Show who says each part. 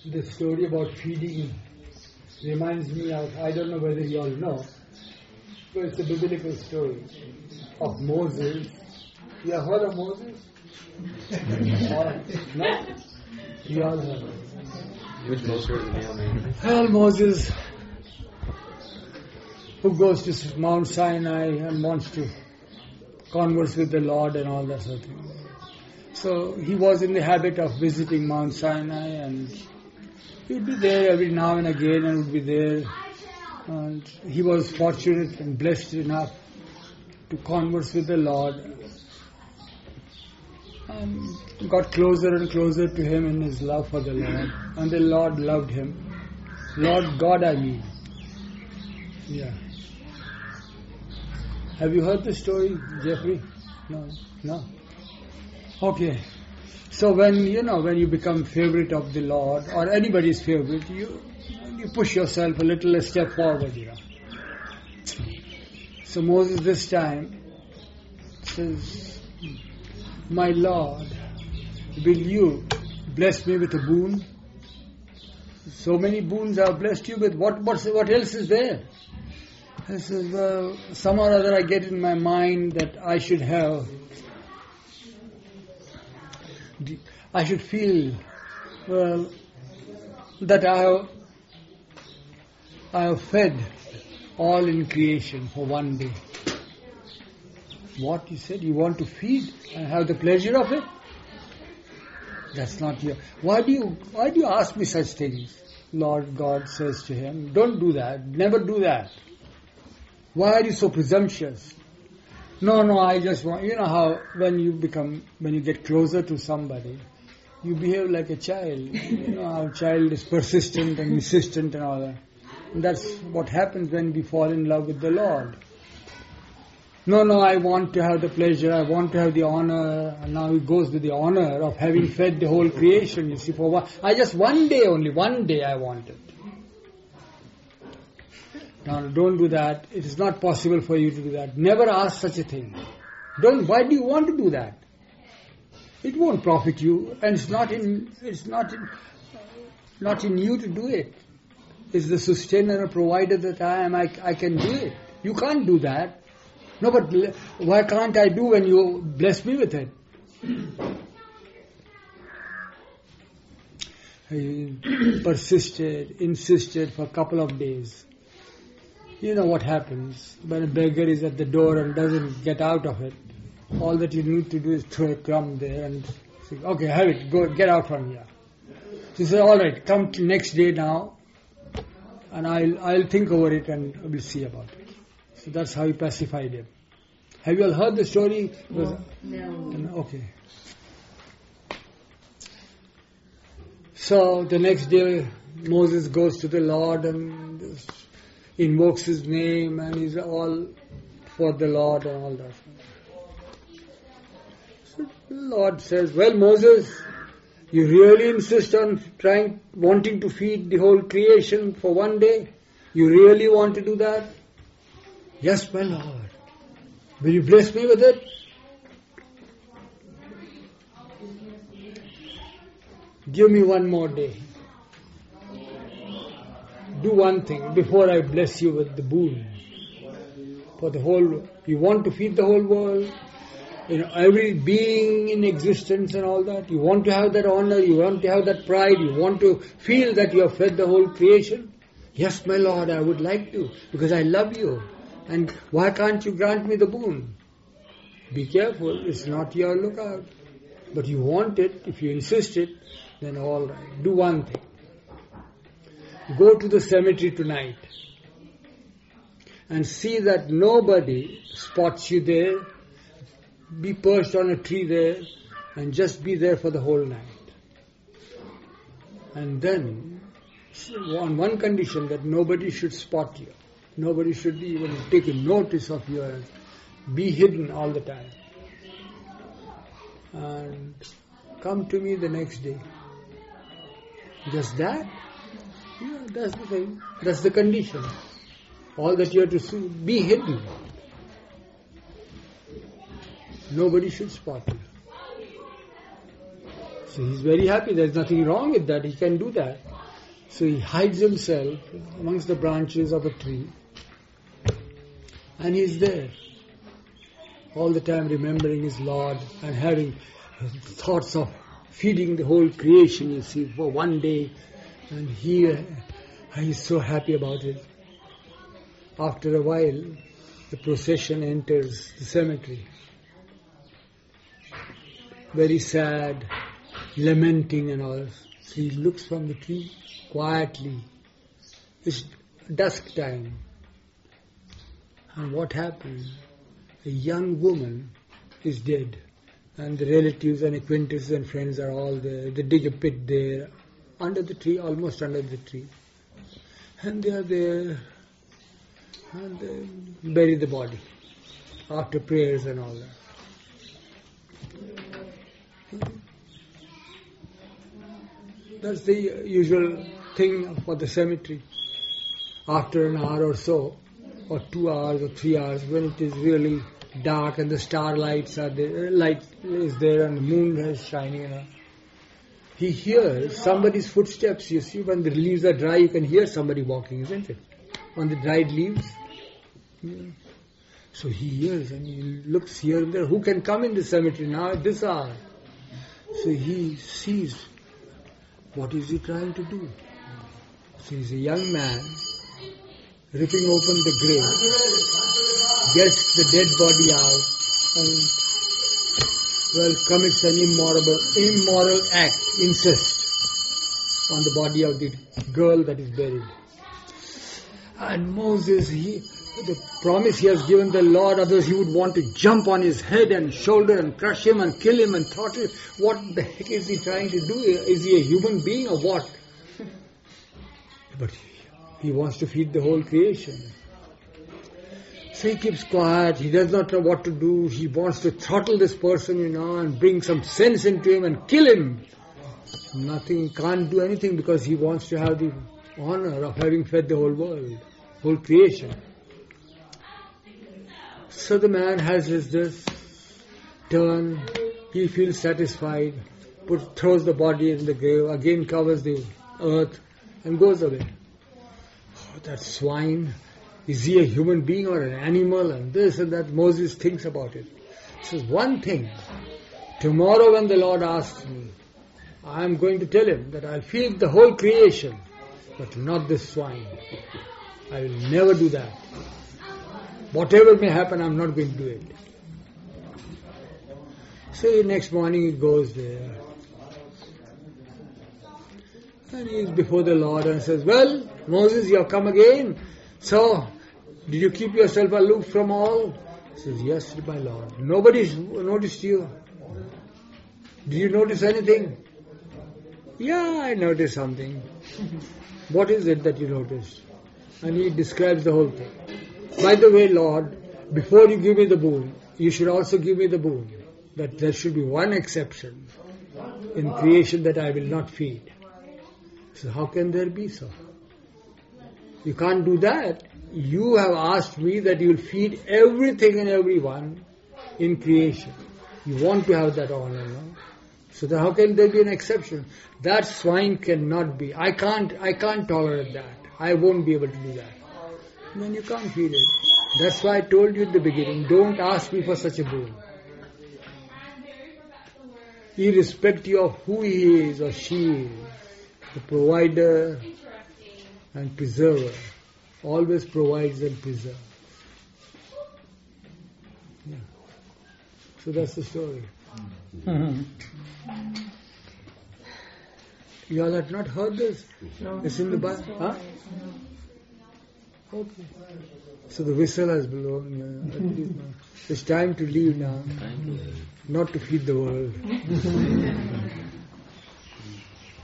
Speaker 1: The story about feeding reminds me of, I don't know whether you all know, but it's a biblical story of Moses. You have heard of Moses? No? You all heard of it.
Speaker 2: Which Moses?
Speaker 1: Well, Moses, who goes to Mount Sinai and wants to converse with the Lord and all that sort of thing. So he was in the habit of visiting Mount Sinai, and he would be there every now and again and would be there. And he was fortunate and blessed enough to converse with the Lord, and got closer and closer to him in his love for the Lord. And the Lord loved him. Lord God, I mean. Yeah. Have you heard the story, Jeffrey? No. Okay. So when you become favorite of the Lord, or anybody's favorite, you push yourself a step forward, So Moses this time says, "My Lord, will you bless me with a boon? So many boons I have blessed you with. What else is there?" He says, some or other I get in my mind that I should feel, that I have fed all in creation for one day. What, he said, you want to feed and have the pleasure of it? That's not your... Why do you ask me such things? Lord God says to him, don't do that, never do that. Why are you so presumptuous? No, I just want... You know how when you get closer to somebody, you behave like a child. You know how a child is persistent and insistent and all that. And that's what happens when we fall in love with the Lord. No, I want to have the pleasure, I want to have the honor, and now he goes with the honor of having fed the whole creation, you see, one day I want it. Now, don't do that. It is not possible for you to do that. Never ask such a thing. Why do you want to do that? It won't profit you, and it's not in you to do it. It's the sustainer and provider that I am. I can do it. You can't do that. No, but why can't I do when you bless me with it? He persisted, insisted for a couple of days. You know what happens when a beggar is at the door and doesn't get out of it. All that you need to do is throw a crumb there and say, okay, have it, go, get out from here. So he said, all right, come next day now, and I'll think over it and we'll see about it. So that's how he pacified him. Have you all heard the story? No. Okay. So the next day, Moses goes to the Lord and invokes his name, and he's all for the Lord and all that. So the Lord says, well, Moses, you really insist on wanting to feed the whole creation for one day? You really want to do that? Yes, my Lord. Will you bless me with it? Give me one more day. Do one thing before I bless you with the boon. For the whole, you want to feed the whole world, every being in existence and all that. You want to have that honor, you want to have that pride, you want to feel that you have fed the whole creation. Yes, my Lord, I would like to, because I love you. And why can't you grant me the boon? Be careful, it's not your lookout. But you want it, if you insist it, then all right. Do one thing. Go to the cemetery tonight and see that nobody spots you there. Be perched on a tree there and just be there for the whole night. And then, on one condition, that nobody should spot you. Nobody should even take a notice of you. Be hidden all the time. And come to me the next day. Just that? Yeah, that's the thing. That's the condition. All that you have to do, be hidden. Nobody should spot you. So he's very happy. There's nothing wrong with that. He can do that. So he hides himself amongst the branches of a tree, and he's there all the time remembering his Lord and having thoughts of feeding the whole creation, you see, for one day, and he's so happy about it. After a while, the procession enters the cemetery. Very sad, lamenting and all. So he looks from the tree quietly. It's dusk time. And what happens? A young woman is dead. And the relatives and acquaintances and friends are all there. They dig a pit there, under the tree, almost under the tree. And they are there. And they bury the body after prayers and all that. That's the usual thing for the cemetery. After an hour or so, or 2 hours or 3 hours, when it is really dark and the starlights are there, light is there and the moon is shining, he hears somebody's footsteps. You see, when the leaves are dry, you can hear somebody walking, isn't it? On the dried leaves. Yeah. So he hears and he looks here and there. Who can come in the cemetery now at this hour? So he sees, what is he trying to do? So he's a young man ripping open the grave, gets the dead body out, and commits an immoral act, incest, on the body of the girl that is buried. And Moses, the promise he has given the Lord, others he would want to jump on his head and shoulder and crush him and kill him and throttle him. What the heck is he trying to do? Is he a human being or what? But he wants to feed the whole creation. So he keeps quiet, he does not know what to do, he wants to throttle this person, and bring some sense into him and kill him. Nothing, he can't do anything because he wants to have the honor of having fed the whole world, whole creation. So the man has his turn, he feels satisfied, throws the body in the grave, again covers the earth and goes away. Oh, that swine, is he a human being or an animal? And this and that, Moses thinks about it. He says, one thing, tomorrow when the Lord asks me, I am going to tell him that I'll feed the whole creation, but not this swine. I will never do that. Whatever may happen, I'm not going to do it. So next morning he goes there. And he is before the Lord and says, well, Moses, you have come again. So, did you keep yourself aloof from all? He says, yes, my Lord. Nobody noticed you. Did you notice anything? Yeah, I noticed something. What is it that you noticed? And he describes the whole thing. By the way, Lord, before you give me the boon, you should also give me the boon that there should be one exception in creation that I will not feed. So how can there be so? You can't do that. You have asked me that you will feed everything and everyone in creation. You want to have that honor, no? So then how can there be an exception? That swine cannot be. I can't tolerate that. I won't be able to do that. Then you can't feed it. That's why I told you at the beginning, don't ask me for such a boon. Irrespective of who he is or she is, the provider and preserver always provides and preserves. Yeah. So that's the story. Mm-hmm. You all have not heard this? No. It's in the Bible. Huh? Okay. So the whistle has blown. It's time to leave now. Not to feed the world.